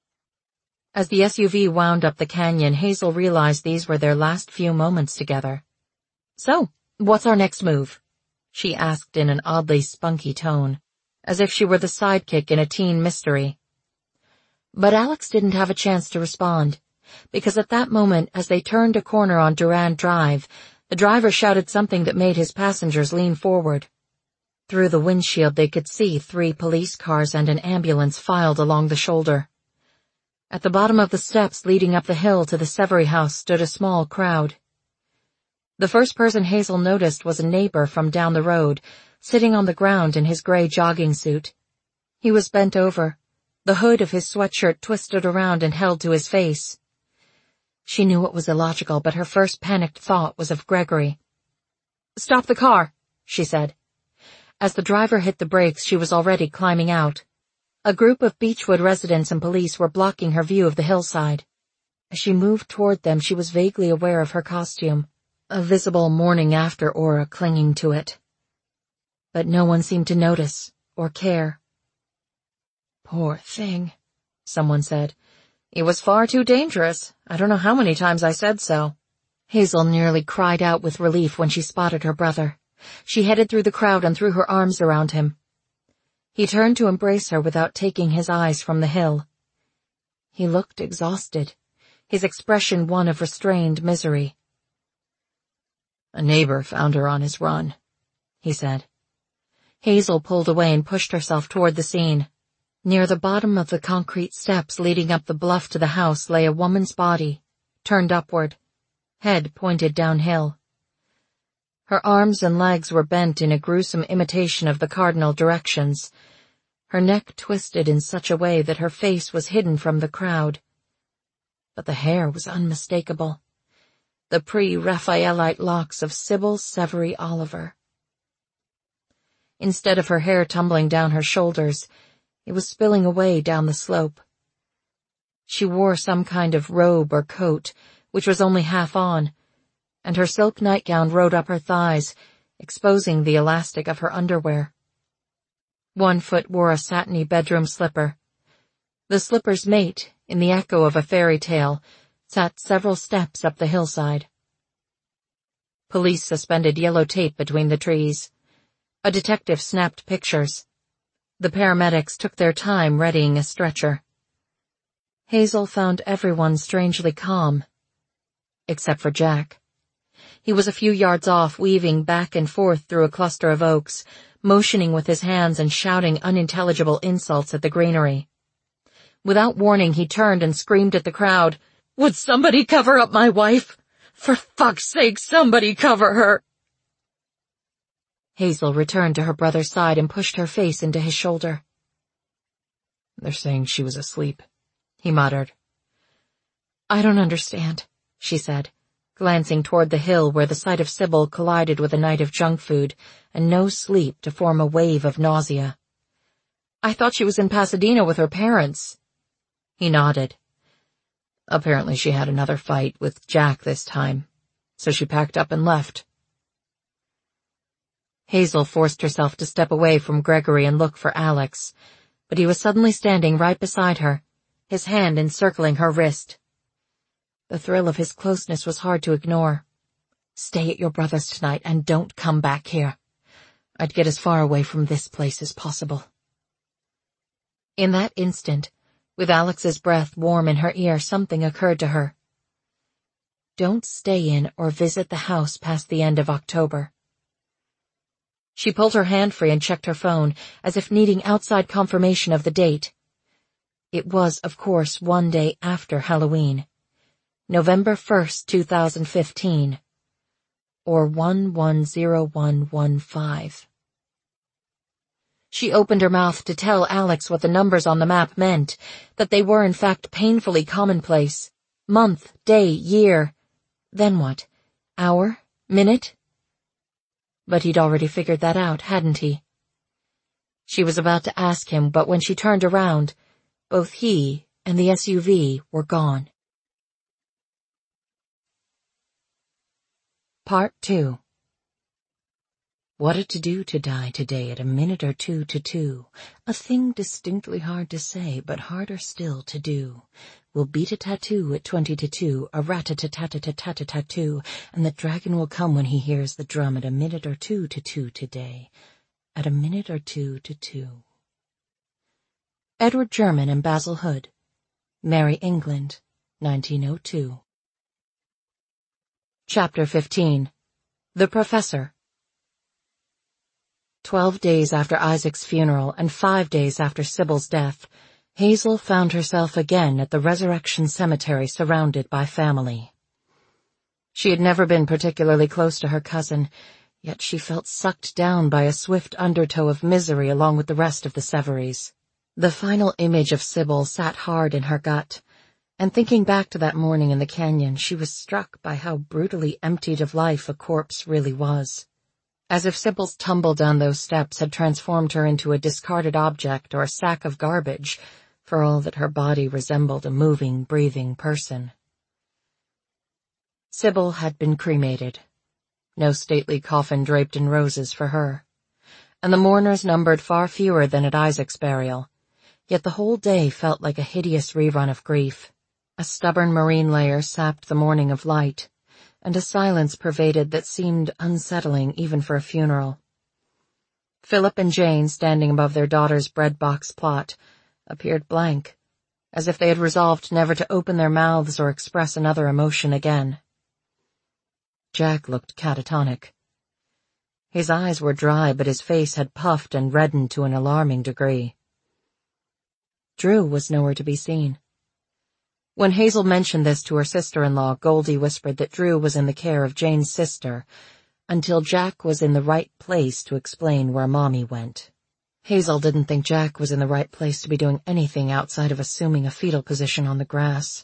As the S U V wound up the canyon, Hazel realized these were their last few moments together. So, what's our next move? She asked in an oddly spunky tone, as if she were the sidekick in a teen mystery. But Alex didn't have a chance to respond, because at that moment, as they turned a corner on Durand Drive, the driver shouted something that made his passengers lean forward. Through the windshield they could see three police cars and an ambulance filed along the shoulder. At the bottom of the steps leading up the hill to the Severy house stood a small crowd. The first person Hazel noticed was a neighbor from down the road, sitting on the ground in his gray jogging suit. He was bent over, the hood of his sweatshirt twisted around and held to his face. She knew it was illogical, but her first panicked thought was of Gregory. "Stop the car," she said. As the driver hit the brakes, she was already climbing out. A group of Beechwood residents and police were blocking her view of the hillside. As she moved toward them, she was vaguely aware of her costume, a visible morning-after aura clinging to it. But no one seemed to notice or care. "Poor thing," someone said. "It was far too dangerous. I don't know how many times I said so." Hazel nearly cried out with relief when she spotted her brother. She headed through the crowd and threw her arms around him. He turned to embrace her without taking his eyes from the hill. He looked exhausted, his expression one of restrained misery. "A neighbor found her on his run," he said. Hazel pulled away and pushed herself toward the scene. Near the bottom of the concrete steps leading up the bluff to the house lay a woman's body, turned upward, head pointed downhill. Her arms and legs were bent in a gruesome imitation of the cardinal directions, her neck twisted in such a way that her face was hidden from the crowd. But the hair was unmistakable, the pre-Raphaelite locks of Sybil Severy Oliver. Instead of her hair tumbling down her shoulders, it was spilling away down the slope. She wore some kind of robe or coat, which was only half on, and her silk nightgown rode up her thighs, exposing the elastic of her underwear. One foot wore a satiny bedroom slipper. The slipper's mate, in the echo of a fairy tale, sat several steps up the hillside. Police suspended yellow tape between the trees. A detective snapped pictures. The paramedics took their time readying a stretcher. Hazel found everyone strangely calm, except for Jack. He was a few yards off, weaving back and forth through a cluster of oaks, motioning with his hands and shouting unintelligible insults at the greenery. Without warning, he turned and screamed at the crowd, "Would somebody cover up my wife? For fuck's sake, somebody cover her!" Hazel returned to her brother's side and pushed her face into his shoulder. "They're saying she was asleep," he muttered. "I don't understand," she said, glancing toward the hill where the sight of Sybil collided with a night of junk food and no sleep to form a wave of nausea. "I thought she was in Pasadena with her parents." He nodded. "Apparently she had another fight with Jack this time, so she packed up and left. Hazel forced herself to step away from Gregory and look for Alex, but he was suddenly standing right beside her, his hand encircling her wrist. The thrill of his closeness was hard to ignore. "Stay at your brother's tonight and don't come back here. I'd get as far away from this place as possible." In that instant, with Alex's breath warm in her ear, something occurred to her. Don't stay in or visit the house past the end of October. She pulled her hand free and checked her phone, as if needing outside confirmation of the date. It was, of course, one day after Halloween. November first, two thousand fifteen. Or one one zero one one five. She opened her mouth to tell Alex what the numbers on the map meant, that they were in fact painfully commonplace. Month, day, year. Then what? Hour? Minute? But he'd already figured that out, hadn't he? She was about to ask him, but when she turned around, both he and the S U V were gone. Part two. What a to-do to die today at a minute or two to two. A thing distinctly hard to say, but harder still to do. We'll beat a tattoo at twenty to two, a rat-a-tat-tat-tat-tat-tat-tattoo, and the dragon will come when he hears the drum at a minute or two to two today. At a minute or two to two. Edward German and Basil Hood. Merry England, nineteen oh two. Chapter fifteen. The Professor. Twelve days after Isaac's funeral and five days after Sybil's death, Hazel found herself again at the Resurrection Cemetery surrounded by family. She had never been particularly close to her cousin, yet she felt sucked down by a swift undertow of misery along with the rest of the Severys. The final image of Sybil sat hard in her gut, and thinking back to that morning in the canyon, she was struck by how brutally emptied of life a corpse really was. As if Sybil's tumble down those steps had transformed her into a discarded object or a sack of garbage, for all that her body resembled a moving, breathing person. Sybil had been cremated. No stately coffin draped in roses for her. And the mourners numbered far fewer than at Isaac's burial, yet the whole day felt like a hideous rerun of grief. A stubborn marine layer sapped the morning of light, and a silence pervaded that seemed unsettling even for a funeral. Philip and Jane, standing above their daughter's bread-box plot, appeared blank, as if they had resolved never to open their mouths or express another emotion again. Jack looked catatonic. His eyes were dry, but his face had puffed and reddened to an alarming degree. Drew was nowhere to be seen. When Hazel mentioned this to her sister-in-law, Goldie whispered that Drew was in the care of Jane's sister, until Jack was in the right place to explain where Mommy went. Hazel didn't think Jack was in the right place to be doing anything outside of assuming a fetal position on the grass.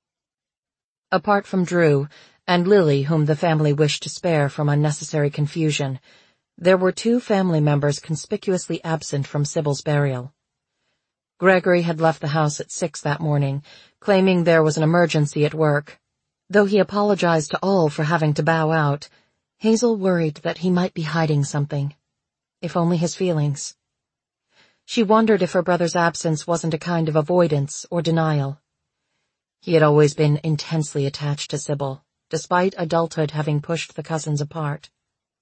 Apart from Drew, and Lily, whom the family wished to spare from unnecessary confusion, there were two family members conspicuously absent from Sybil's burial. Gregory had left the house at six that morning, claiming there was an emergency at work. Though he apologized to all for having to bow out, Hazel worried that he might be hiding something, if only his feelings. She wondered if her brother's absence wasn't a kind of avoidance or denial. He had always been intensely attached to Sybil, despite adulthood having pushed the cousins apart.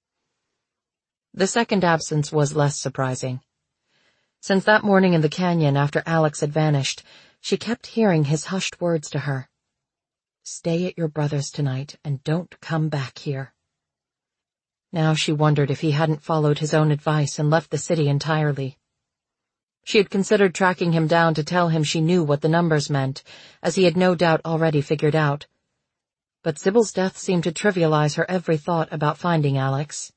The second absence was less surprising. Since that morning in the canyon after Alex had vanished, she kept hearing his hushed words to her. Stay at your brother's tonight and don't come back here. Now she wondered if he hadn't followed his own advice and left the city entirely. She had considered tracking him down to tell him she knew what the numbers meant, as he had no doubt already figured out. But Sybil's death seemed to trivialize her every thought about finding Alex.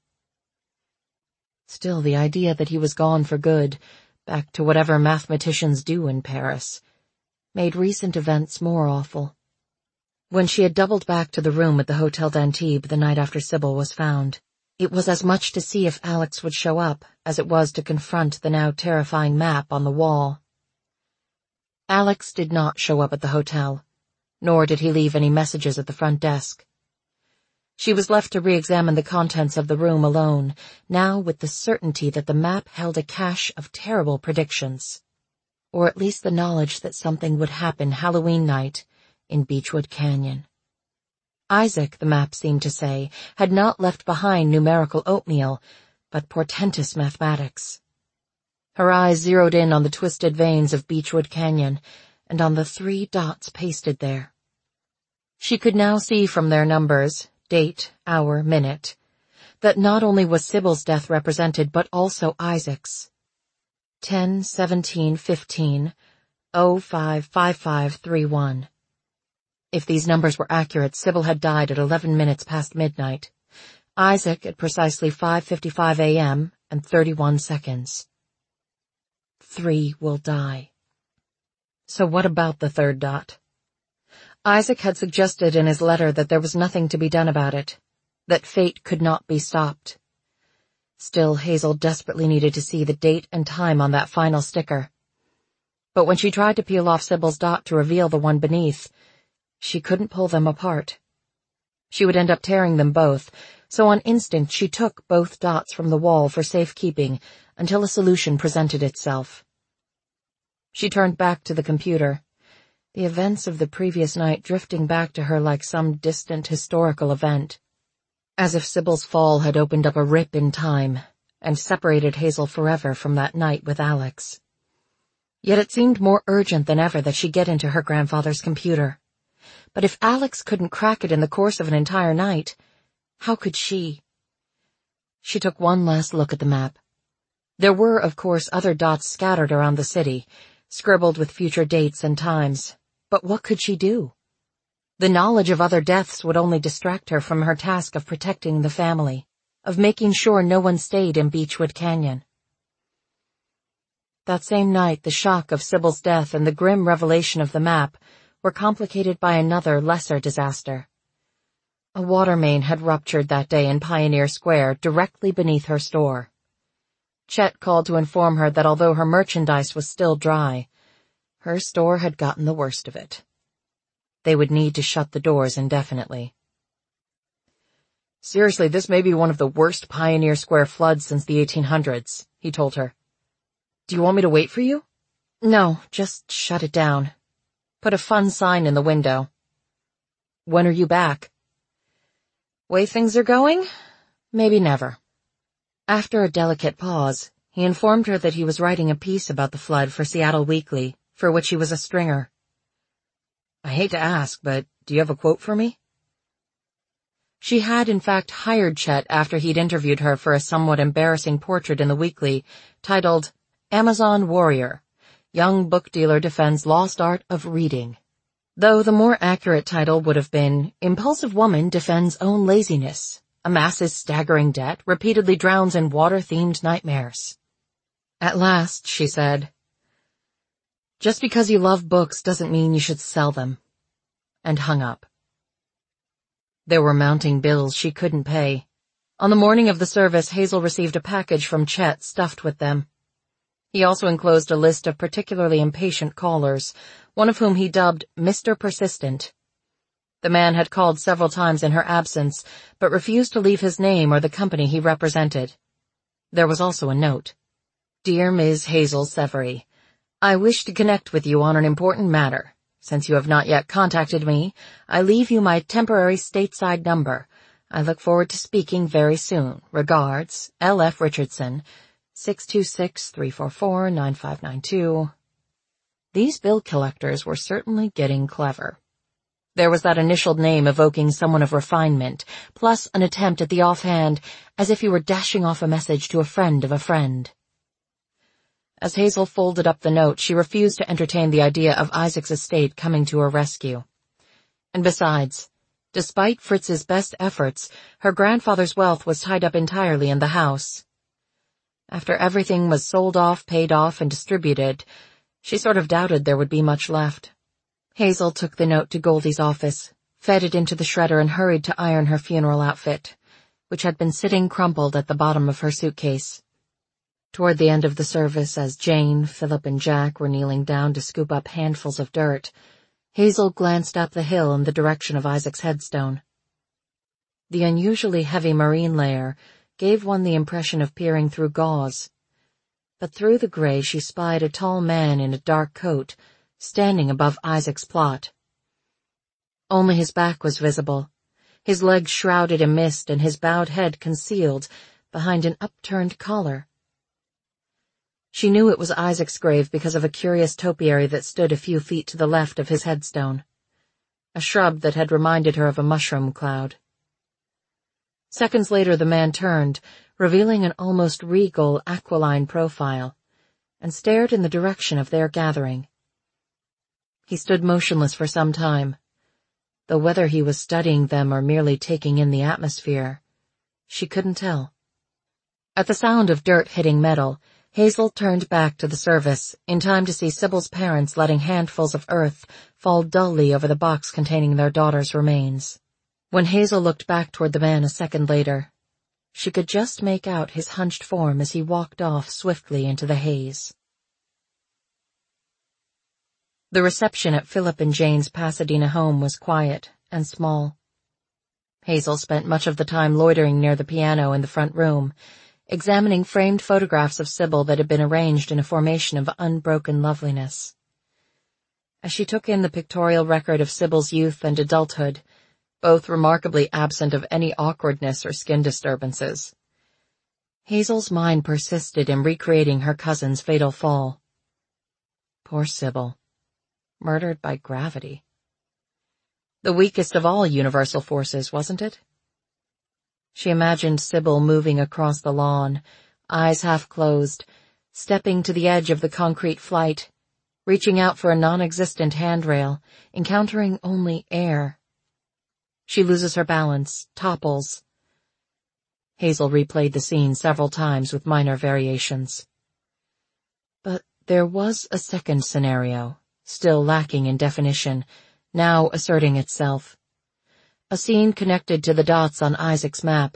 Still, the idea that he was gone for good, back to whatever mathematicians do in Paris, made recent events more awful. When she had doubled back to the room at the Hotel d'Antibes the night after Sybil was found, it was as much to see if Alex would show up as it was to confront the now terrifying map on the wall. Alex did not show up at the hotel, nor did he leave any messages at the front desk. She was left to re-examine the contents of the room alone, now with the certainty that the map held a cache of terrible predictions. Or at least the knowledge that something would happen Halloween night in Beechwood Canyon. Isaac, the map seemed to say, had not left behind numerical oatmeal, but portentous mathematics. Her eyes zeroed in on the twisted veins of Beechwood Canyon, and on the three dots pasted there. She could now see from their numbers, date, hour, minute, that not only was Sybil's death represented but also Isaac's. ten, seventeen, fifteen, oh five five five three one. If these numbers were accurate, Sybil had died at eleven minutes past midnight. Isaac at precisely five fifty-five a m and thirty-one seconds. Three will die. So what about the third dot? Isaac had suggested in his letter that there was nothing to be done about it, that fate could not be stopped. Still, Hazel desperately needed to see the date and time on that final sticker. But when she tried to peel off Sybil's dot to reveal the one beneath, she couldn't pull them apart. She would end up tearing them both, so on instinct she took both dots from the wall for safekeeping until a solution presented itself. She turned back to the computer, the events of the previous night drifting back to her like some distant historical event, as if Sybil's fall had opened up a rip in time and separated Hazel forever from that night with Alex. Yet it seemed more urgent than ever that she get into her grandfather's computer. But if Alex couldn't crack it in the course of an entire night, how could she? She took one last look at the map. There were, of course, other dots scattered around the city, scribbled with future dates and times, but what could she do? The knowledge of other deaths would only distract her from her task of protecting the family, of making sure no one stayed in Beechwood Canyon. That same night, the shock of Sybil's death and the grim revelation of the map were complicated by another, lesser disaster. A water main had ruptured that day in Pioneer Square, directly beneath her store. Chet called to inform her that although her merchandise was still dry, her store had gotten the worst of it. They would need to shut the doors indefinitely. "Seriously, this may be one of the worst Pioneer Square floods since the eighteen hundreds, he told her. "Do you want me to wait for you?" "No, just shut it down. Put a fun sign in the window." "When are you back?" "Way things are going? Maybe never." After a delicate pause, he informed her that he was writing a piece about the flood for Seattle Weekly, for which he was a stringer. "I hate to ask, but do you have a quote for me?" She had, in fact, hired Chet after he'd interviewed her for a somewhat embarrassing portrait in the Weekly, titled Amazon Warrior, Young Book Dealer Defends Lost Art of Reading, though the more accurate title would have been Impulsive Woman Defends Own Laziness, Amasses Staggering Debt, Repeatedly Drowns in Water-Themed Nightmares. At last, she said, "Just because you love books doesn't mean you should sell them," and hung up. There were mounting bills she couldn't pay. On the morning of the service, Hazel received a package from Chet stuffed with them. He also enclosed a list of particularly impatient callers, one of whom he dubbed Mister Persistent. The man had called several times in her absence, but refused to leave his name or the company he represented. There was also a note. "Dear Miz Hazel Severy, I wish to connect with you on an important matter. Since you have not yet contacted me, I leave you my temporary stateside number. I look forward to speaking very soon. Regards, L F Richardson, six two six, three four four, nine five nine two. These bill collectors were certainly getting clever. There was that initialed name evoking someone of refinement, plus an attempt at the offhand, as if he were dashing off a message to a friend of a friend. As Hazel folded up the note, she refused to entertain the idea of Isaac's estate coming to her rescue. And besides, despite Fritz's best efforts, her grandfather's wealth was tied up entirely in the house. After everything was sold off, paid off, and distributed, she sort of doubted there would be much left. Hazel took the note to Goldie's office, fed it into the shredder, and hurried to iron her funeral outfit, which had been sitting crumpled at the bottom of her suitcase. Toward the end of the service, as Jane, Philip, and Jack were kneeling down to scoop up handfuls of dirt, Hazel glanced up the hill in the direction of Isaac's headstone. The unusually heavy marine layer gave one the impression of peering through gauze. But through the gray she spied a tall man in a dark coat, standing above Isaac's plot. Only his back was visible, his legs shrouded in mist and his bowed head concealed behind an upturned collar. She knew it was Isaac's grave because of a curious topiary that stood a few feet to the left of his headstone, a shrub that had reminded her of a mushroom cloud. Seconds later the man turned, revealing an almost regal aquiline profile, and stared in the direction of their gathering. He stood motionless for some time, though whether he was studying them or merely taking in the atmosphere, she couldn't tell. At the sound of dirt hitting metal, Hazel turned back to the service, in time to see Sybil's parents letting handfuls of earth fall dully over the box containing their daughter's remains. When Hazel looked back toward the man a second later, she could just make out his hunched form as he walked off swiftly into the haze. The reception at Philip and Jane's Pasadena home was quiet and small. Hazel spent much of the time loitering near the piano in the front room, examining framed photographs of Sybil that had been arranged in a formation of unbroken loveliness. As she took in the pictorial record of Sybil's youth and adulthood, both remarkably absent of any awkwardness or skin disturbances, Hazel's mind persisted in recreating her cousin's fatal fall. Poor Sybil, murdered by gravity. The weakest of all universal forces, wasn't it? She imagined Sybil moving across the lawn, eyes half closed, stepping to the edge of the concrete flight, reaching out for a non-existent handrail, encountering only air. She loses her balance, topples. Hazel replayed the scene several times with minor variations. But there was a second scenario, still lacking in definition, now asserting itself. A scene connected to the dots on Isaac's map.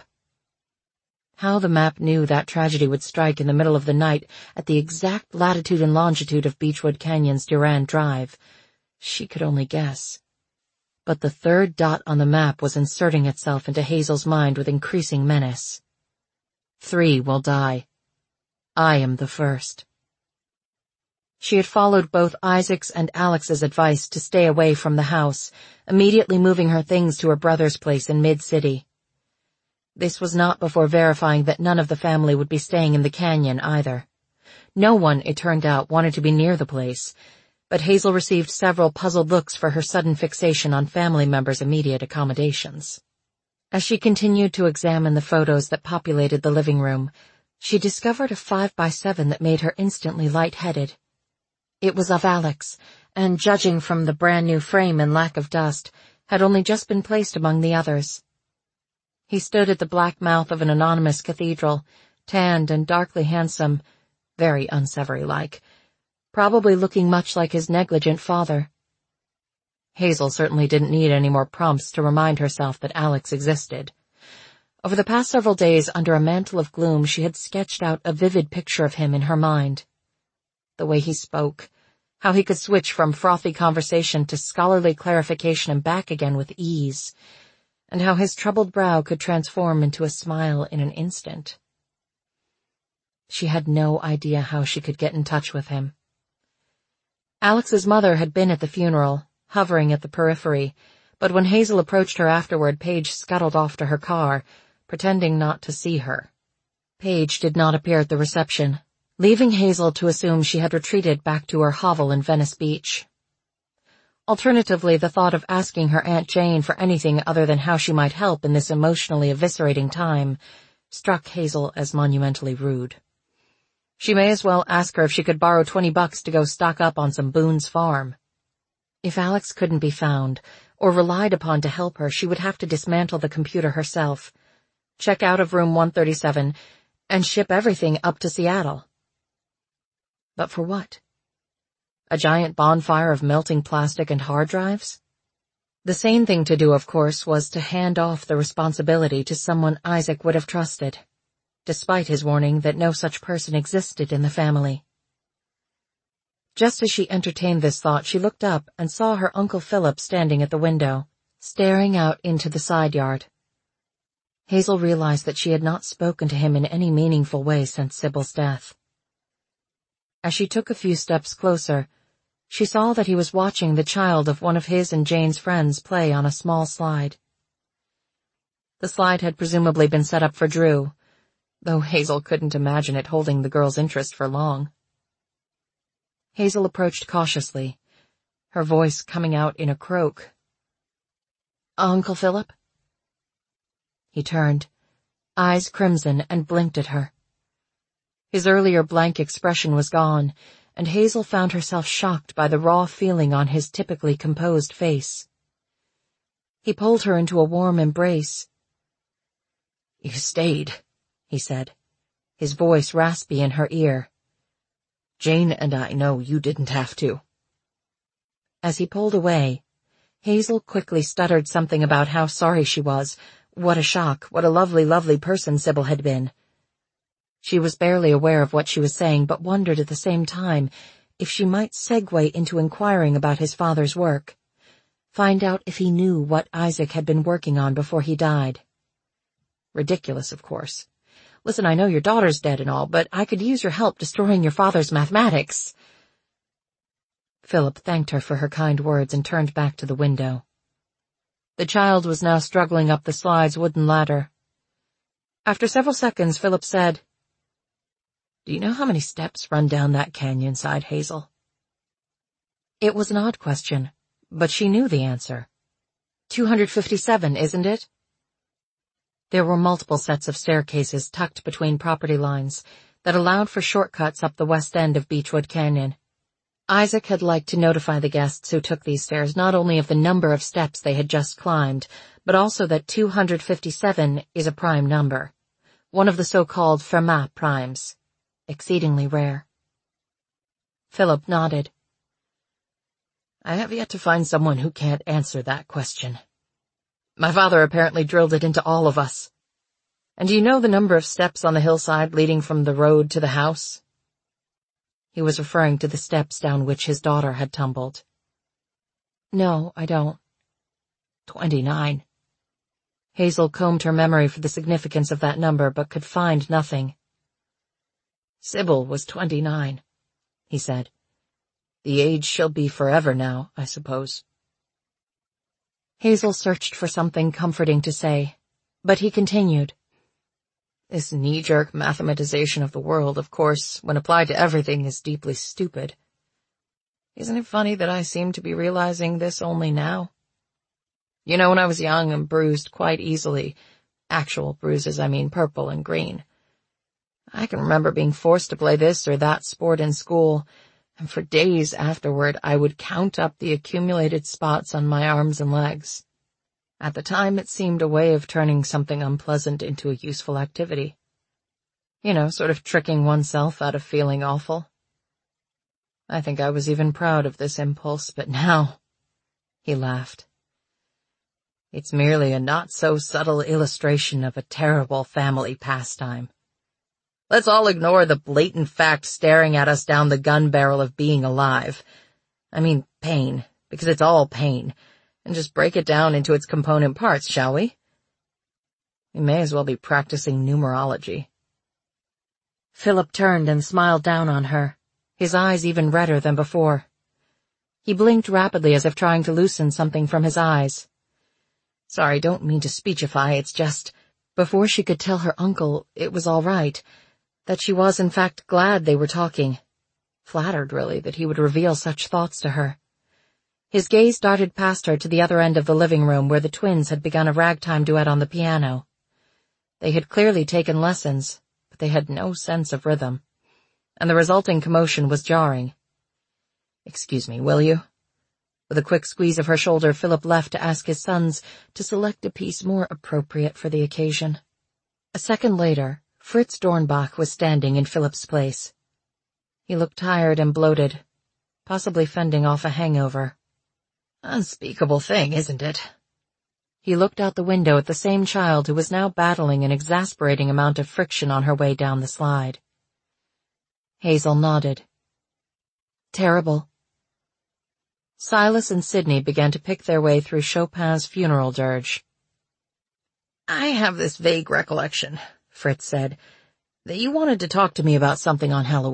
How the map knew that tragedy would strike in the middle of the night at the exact latitude and longitude of Beechwood Canyon's Durand Drive, she could only guess. But the third dot on the map was inserting itself into Hazel's mind with increasing menace. Three will die. I am the first. She had followed both Isaac's and Alex's advice to stay away from the house, immediately moving her things to her brother's place in Mid-City. This was not before verifying that none of the family would be staying in the canyon either. No one, it turned out, wanted to be near the place, but Hazel received several puzzled looks for her sudden fixation on family members' immediate accommodations. As she continued to examine the photos that populated the living room, she discovered a five by seven that made her instantly lightheaded. It was of Alex, and judging from the brand-new frame and lack of dust, had only just been placed among the others. He stood at the black mouth of an anonymous cathedral, tanned and darkly handsome, very unsavory-like, probably looking much like his negligent father. Hazel certainly didn't need any more prompts to remind herself that Alex existed. Over the past several days, under a mantle of gloom, she had sketched out a vivid picture of him in her mind. The way he spoke, how he could switch from frothy conversation to scholarly clarification and back again with ease, and how his troubled brow could transform into a smile in an instant. She had no idea how she could get in touch with him. Alex's mother had been at the funeral, hovering at the periphery, but when Hazel approached her afterward, Paige scuttled off to her car, pretending not to see her. Paige did not appear at the reception, leaving Hazel to assume she had retreated back to her hovel in Venice Beach. Alternatively, the thought of asking her Aunt Jane for anything other than how she might help in this emotionally eviscerating time struck Hazel as monumentally rude. She may as well ask her if she could borrow twenty bucks to go stock up on some Boone's Farm. If Alex couldn't be found, or relied upon to help her, she would have to dismantle the computer herself, check out of room one thirty-seven, and ship everything up to Seattle. But for what? A giant bonfire of melting plastic and hard drives? The sane thing to do, of course, was to hand off the responsibility to someone Isaac would have trusted, despite his warning that no such person existed in the family. Just as she entertained this thought, she looked up and saw her Uncle Philip standing at the window, staring out into the side yard. Hazel realized that she had not spoken to him in any meaningful way since Sybil's death. As she took a few steps closer, she saw that he was watching the child of one of his and Jane's friends play on a small slide. The slide had presumably been set up for Drew, though Hazel couldn't imagine it holding the girl's interest for long. Hazel approached cautiously, her voice coming out in a croak. "Uncle Philip?" He turned, eyes crimson, and blinked at her. His earlier blank expression was gone, and Hazel found herself shocked by the raw feeling on his typically composed face. He pulled her into a warm embrace. "You stayed," he said, his voice raspy in her ear. "Jane and I know you didn't have to." As he pulled away, Hazel quickly stuttered something about how sorry she was, what a shock, what a lovely, lovely person Sybil had been. She was barely aware of what she was saying, but wondered at the same time if she might segue into inquiring about his father's work, find out if he knew what Isaac had been working on before he died. Ridiculous, of course. "Listen, I know your daughter's dead and all, but I could use your help destroying your father's mathematics." Philip thanked her for her kind words and turned back to the window. The child was now struggling up the slide's wooden ladder. After several seconds, Philip said, "Do you know how many steps run down that canyon side, Hazel?" It was an odd question, but she knew the answer. two hundred fifty-seven, isn't it? There were multiple sets of staircases tucked between property lines that allowed for shortcuts up the west end of Beechwood Canyon. Isaac had liked to notify the guests who took these stairs not only of the number of steps they had just climbed, but also that two hundred fifty-seven is a prime number, one of the so-called Fermat primes, exceedingly rare. Philip nodded. "I have yet to find someone who can't answer that question. My father apparently drilled it into all of us. And do you know the number of steps on the hillside leading from the road to the house?" He was referring to the steps down which his daughter had tumbled. "No, I don't." Twenty-nine. Hazel combed her memory for the significance of that number, but could find nothing. "Sybil was twenty-nine, he said. "The age she'll be forever now, I suppose." Hazel searched for something comforting to say, but he continued. "This knee-jerk mathematization of the world, of course, when applied to everything, is deeply stupid. Isn't it funny that I seem to be realizing this only now? You know, when I was young and bruised quite easily, actual bruises, I mean purple and green, I can remember being forced to play this or that sport in school, and for days afterward I would count up the accumulated spots on my arms and legs. At the time it seemed a way of turning something unpleasant into a useful activity. You know, sort of tricking oneself out of feeling awful. I think I was even proud of this impulse, but now," he laughed, "it's merely a not-so-subtle illustration of a terrible family pastime. Let's all ignore the blatant fact staring at us down the gun barrel of being alive. I mean pain, because it's all pain, and just break it down into its component parts, shall we? We may as well be practicing numerology." Philip turned and smiled down on her, his eyes even redder than before. He blinked rapidly as if trying to loosen something from his eyes. "Sorry, don't mean to speechify, it's just—" Before she could tell her uncle it was all right, that she was in fact glad they were talking, flattered really that he would reveal such thoughts to her. His gaze darted past her to the other end of the living room where the twins had begun a ragtime duet on the piano. They had clearly taken lessons, but they had no sense of rhythm, and the resulting commotion was jarring. "Excuse me, will you?" With a quick squeeze of her shoulder, Philip left to ask his sons to select a piece more appropriate for the occasion. A second later, Fritz Dornbach was standing in Philip's place. He looked tired and bloated, possibly fending off a hangover. "Unspeakable thing, isn't it?" He looked out the window at the same child who was now battling an exasperating amount of friction on her way down the slide. Hazel nodded. "Terrible." Silas and Sidney began to pick their way through Chopin's funeral dirge. I have this vague recollection, Fritz said, that you wanted to talk to me about something on Halloween.